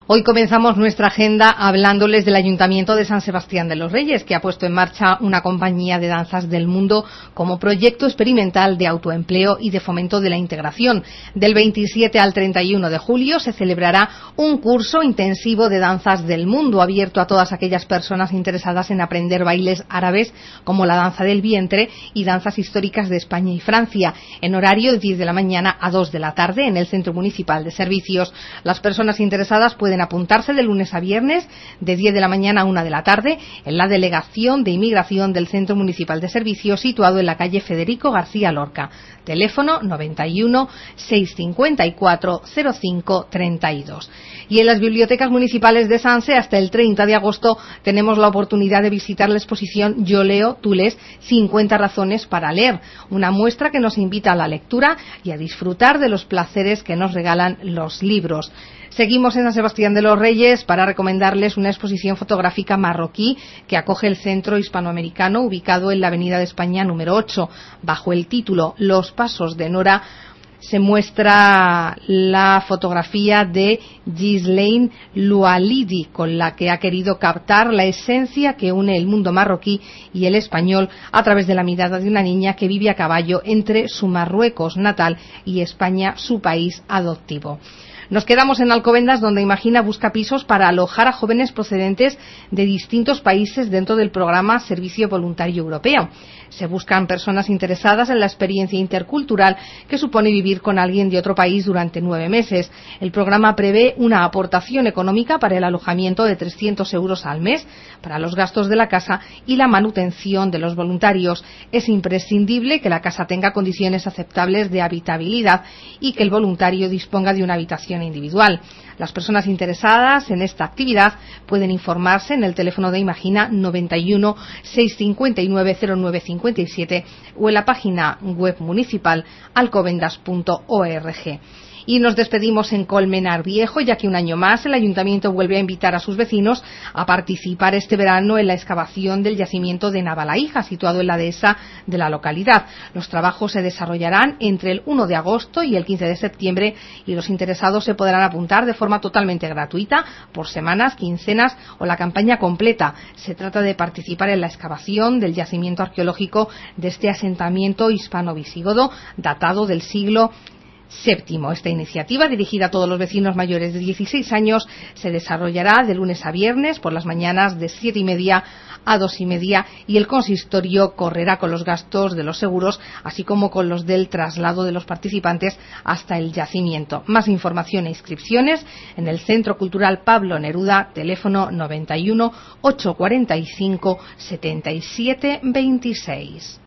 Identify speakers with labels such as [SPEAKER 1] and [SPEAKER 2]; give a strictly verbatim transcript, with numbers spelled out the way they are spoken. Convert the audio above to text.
[SPEAKER 1] Hoy comenzamos nuestra agenda hablándoles del Ayuntamiento de San Sebastián de los Reyes, que ha puesto en marcha una compañía de danzas del mundo como proyecto experimental de autoempleo y de fomento de la integración. Del veintisiete al treinta y uno de julio se celebrará un curso intensivo de danzas del mundo, abierto a todas aquellas personas interesadas en aprender bailes árabes como la danza del vientre y danzas históricas de España y Francia, en horario de diez de la mañana a dos de la tarde en el Centro Municipal de Servicios. Las personas interesadas pueden apuntarse de lunes a viernes de diez de la mañana a una de la tarde en la Delegación de Inmigración del Centro Municipal de Servicios, situado en la calle Federico García Lorca. Teléfono noventa y uno, seiscientos cincuenta y cuatro, cero cinco treinta y dos. Y en las bibliotecas municipales de Sanse, hasta el treinta de agosto, tenemos la oportunidad de visitar la exposición Yo leo, tú lees, cincuenta razones para leer, una muestra que nos invita a la lectura y a disfrutar de los placeres que nos regalan los libros. Seguimos en San Sebastián de los Reyes para recomendarles una exposición fotográfica marroquí que acoge el Centro Hispanoamericano, ubicado en la Avenida de España número ocho. Bajo el título Los Pasos de Nora se muestra la fotografía de Ghislaine Loualidi, con la que ha querido captar la esencia que une el mundo marroquí y el español a través de la mirada de una niña que vive a caballo entre su Marruecos natal y España, su país adoptivo. Nos quedamos en Alcobendas, donde Imagina busca pisos para alojar a jóvenes procedentes de distintos países dentro del programa Servicio Voluntario Europeo. Se buscan personas interesadas en la experiencia intercultural que supone vivir con alguien de otro país durante nueve meses. El programa prevé una aportación económica para el alojamiento de trescientos euros al mes, para los gastos de la casa y la manutención de los voluntarios. Es imprescindible que la casa tenga condiciones aceptables de habitabilidad y que el voluntario disponga de una habitación individual. Las personas interesadas en esta actividad pueden informarse en el teléfono de Imagina noventa y uno, seiscientos cincuenta y nueve, cero nueve cincuenta y siete o en la página web municipal alcobendas punto org. Y nos despedimos en Colmenar Viejo, ya que un año más el Ayuntamiento vuelve a invitar a sus vecinos a participar este verano en la excavación del yacimiento de Navalaíja, situado en la dehesa de la localidad. Los trabajos se desarrollarán entre el uno de agosto y el quince de septiembre y los interesados se podrán apuntar de forma totalmente gratuita por semanas, quincenas o la campaña completa. Se trata de participar en la excavación del yacimiento arqueológico de este asentamiento hispano-visigodo datado del siglo séptimo. Esta iniciativa, dirigida a todos los vecinos mayores de dieciséis años, se desarrollará de lunes a viernes por las mañanas de siete y media a dos y media y el consistorio correrá con los gastos de los seguros, así como con los del traslado de los participantes hasta el yacimiento. Más información e inscripciones en el Centro Cultural Pablo Neruda, teléfono noventa y uno, ochocientos cuarenta y cinco, setenta y siete veintiséis.